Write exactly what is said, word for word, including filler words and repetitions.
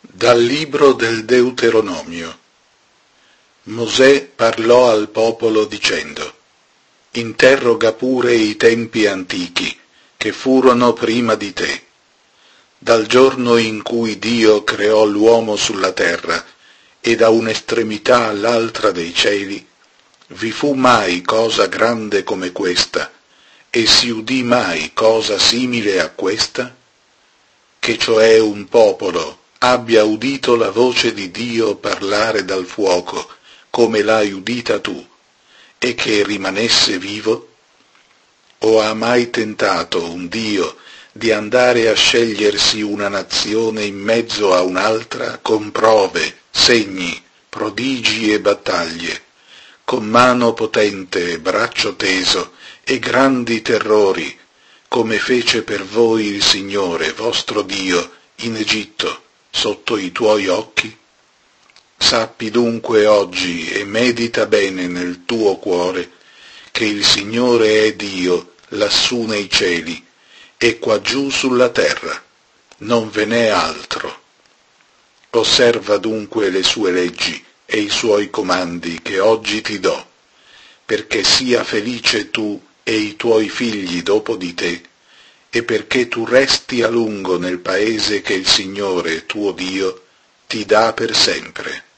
Dal libro del Deuteronomio. Mosè parlò al popolo dicendo: interroga pure i tempi antichi, che furono prima di te. Dal giorno in cui Dio creò l'uomo sulla terra, e da un'estremità all'altra dei cieli, vi fu mai cosa grande come questa, e si udì mai cosa simile a questa? Che cioè un popolo abbia udito la voce di Dio parlare dal fuoco, come l'hai udita tu, e che rimanesse vivo? O ha mai tentato un Dio di andare a scegliersi una nazione in mezzo a un'altra con prove, segni, prodigi e battaglie, con mano potente e braccio teso e grandi terrori, come fece per voi il Signore vostro Dio in Egitto, sotto i tuoi occhi? Sappi dunque oggi e medita bene nel tuo cuore che il Signore è Dio lassù nei cieli e quaggiù sulla terra, non ve n'è altro. Osserva dunque le sue leggi e i suoi comandi che oggi ti do, perché sia felice tu e i tuoi figli dopo di te, e perché tu resti a lungo nel paese che il Signore tuo Dio ti dà per sempre.